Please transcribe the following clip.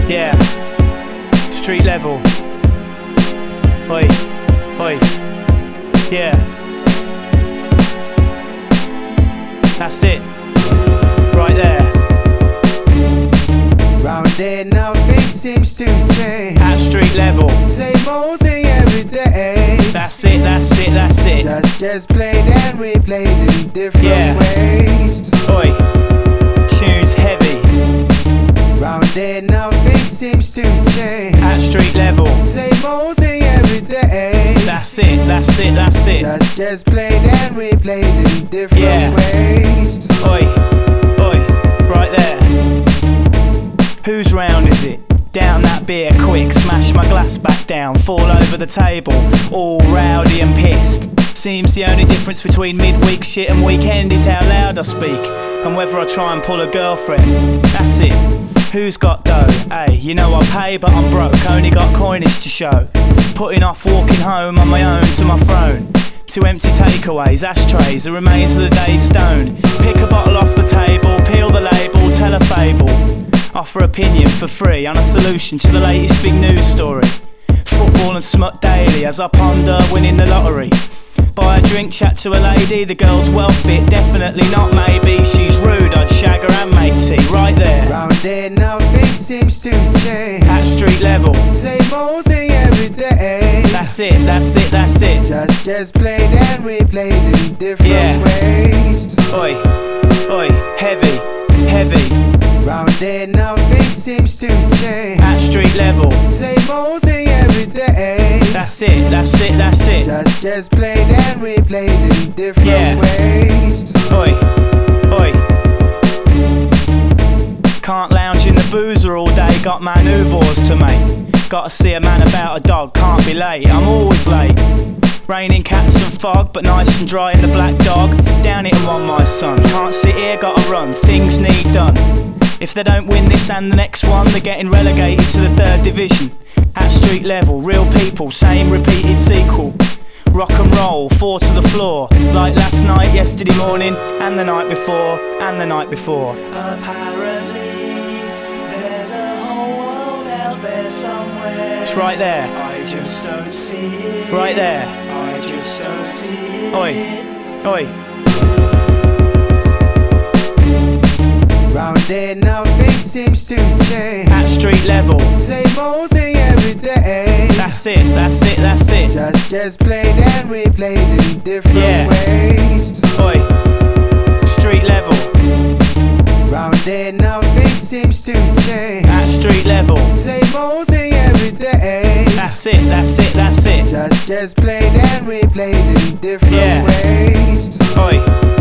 Yeah, street level. Oi, oi, yeah. That's it, right there. Round there nothing seems to change. At street level. Same old thing every day. That's it, that's it, that's it. Just played and replayed in different ways. Oi, tunes heavy. Round there nothing seems to change. At street level. Same old thing every day. That's it, that's it, that's it. Just played and replayed in different ways. Oi, oi, right there. Whose round is it? Down that beer quick, smash my glass back down, fall over the table, all rowdy and pissed. Seems the only difference between midweek shit and weekend is how loud I speak, and whether I try and pull a girlfriend. That's it. Who's got dough? Hey, you know I pay but I'm broke, only got coinage to show. Putting off walking home on my own to my throne. 2 empty takeaways, ashtrays, the remains of the day stoned. Pick a bottle off the table, peel the label, tell a fable. Offer opinion for free on a solution to the latest big news story. Football and smut daily as I ponder winning the lottery. Buy a drink, chat to a lady, the girl's well fit, definitely not maybe. She's rude, I'd shag her and make tea, right there. Round there nothing seems to change. At street level. Same old thing every day. That's it, that's it, that's it. Just played and replayed in different ways. Oi, oi, heavy, heavy. Round there nothing seems to change. At street level. Same old thing every day. That's it, that's it, that's it. Just played and replayed in different ways. Oi, oi. Can't lounge in the boozer all day, got manoeuvres to make. Gotta see a man about a dog, can't be late, I'm always late. Raining cats and fog, but nice and dry in the black dog. Down it and one, my son. Can't sit here, gotta run, things need done. If they don't win this and the next one, they're getting relegated to the 3rd division. At street level, real people, same repeated sequel. Rock and roll, 4 to the floor. Like last night, yesterday morning, and the night before, and the night before. Apparently, there's a whole world out there somewhere. It's right there. I just don't see it. Right there. I just don't see it. Oi, oi. Round there nothing seems to change. At street level. Same old thing every day. That's it, that's it, that's it. Just played and replayed in different ways. Oi, street level. Round there nothing seems to change. At street level. Same old thing every day. That's it, that's it, that's it. Just played and replayed in different ways. Oi.